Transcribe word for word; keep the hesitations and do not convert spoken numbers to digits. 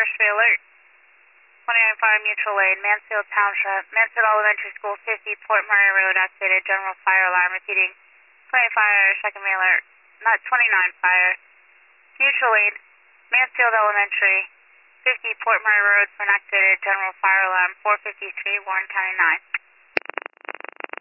First Free Alert. twenty-nine Fire Mutual Aid, Mansfield Township, Mansfield Elementary School, fifty Port Murray Road, activated general fire alarm, repeating twenty Fire, second Free Alert, not twenty-nine Fire. Mutual Aid, Mansfield Elementary, fifty Port Murray Road for an activated general fire alarm, four fifty-three, Warren County nine.